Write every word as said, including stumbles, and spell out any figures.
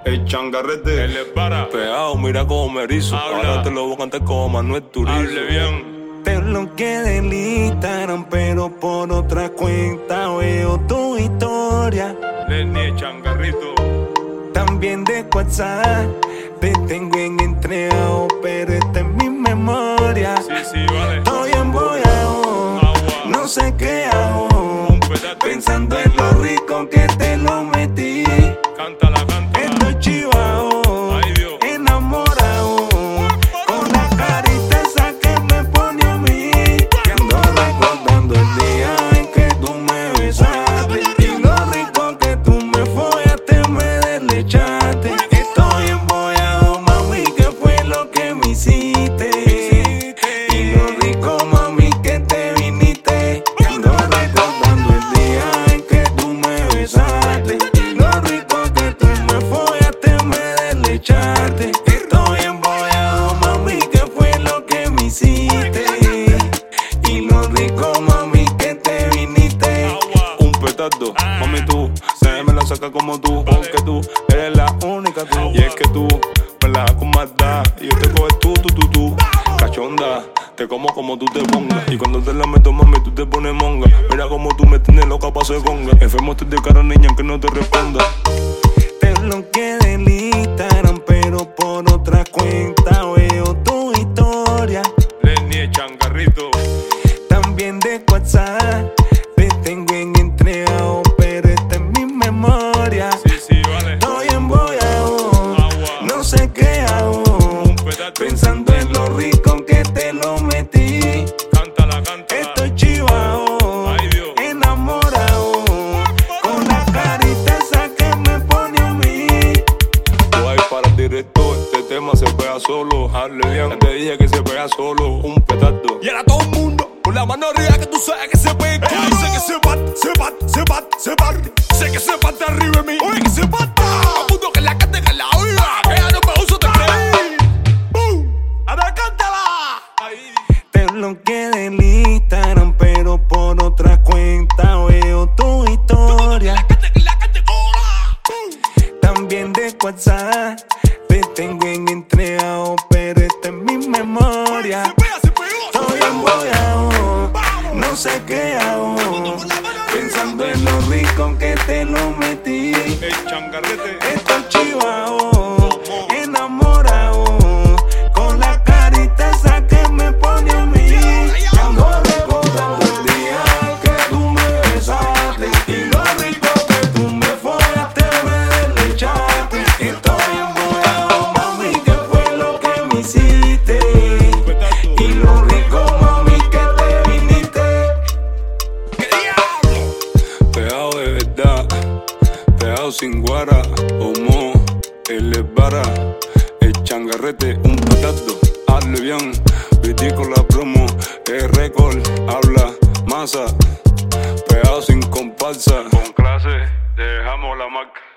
El changarrete, el para. Pegado, mira cómo me erizo. Habla. Ahora te lo voy a cantar como Manuel Turizo. Hable bien. Te bloqueé del Instagram, pero por otra cuenta veo tu historia. Lenny el changarrito. También de WhatsApp te tengo en entregado, pero está en mi memoria. Sí, sí, vale. Estoy embollado, Agua. no sé qué hago. Un pedazo. Pensando en lo rico que te lo metí. Cántala, cántala. Estoy chivado, Ay, Dios. enamorado, con la carita esa que me pone a mí. Que ando recordando el día en que tú me besaste y lo rico que tú me follaste, me deslechaste. Estoy embollado, mami, ¿qué fue lo que me hiciste? Y lo rico, mami, que te viniste. Que ando recordando el día en que tú me besaste y lo rico que tú me follaste, me deslechaste. Estoy embollado, mami, ¿qué fue lo que me hiciste? Y lo rico, mami, que te viniste. Agua. Un petardo, mami tú, se me la saca como tú, porque tú eres la única tú. Y es que tú me la das con maldad y yo te cojo tú, tú, tú, tú. Cachonda, te como como tú te pongas. Y cuando te la meto, mami, tú te pones monga. Mira como tú me tienes loca pa' ser conga. Enfermo estoy de cara, niña, aunque no te responda. Te bloqueé del Instagram, pero por otra cuenta veo tu historia. Lenny el changarrito. También de WhatsApp te tengo en entregado, pero está en mi memoria. Sí, sí, vale. Estoy embollado, Agua. no sé qué hago. Un pedazo. Pensando en lo rico que te lo metí. Cántala, cántala. Estoy chivado, Ay, Dios. enamorado, con la carita esa que me pone a mí. Tú ahí para el director, este tema se pega solo. Hable bien, ya te dije que se pega solo. Un petardo. Y ahora todo el mundo con la mano arriba, que tú sabes que se pega. Y sé que se va, se va, se va, se va. Sé que se va de arriba de mí. Oye, que se va. Todo el mundo que la cante, que la oiga. Que ya no me uso de creer. ¡Bum! ¡Ahora cántala! Ahí. Te bloqueé del Instagram, pero por otra cuenta veo tu historia. La cante, que la cante, cola. ¡Bum! También de WhatsApp te tengo en entregado, pero está en mi memoria. Se pega, se pegó. Estoy embollado, no sé qué hago. Pensando en lo rico que te lo metí. El changarrete. Estoy chivado, enamorado, con la carita esa que me pone a mí. Y ando recordando el día que tú me besaste y lo rico que tú me follaste, me deslechaste. Estoy embollado, mami, ¿qué fue lo que me hiciste? Y lo rico, mami, que te viniste. ¡Qué diablo! Pegado de verdad, pegado sin guara, homo, el esbara, el changarrete, un petardo, hazle bien, vestí con la promo, el récord, habla, masa, pegado sin comparsa. Con clase, dejamos la marca.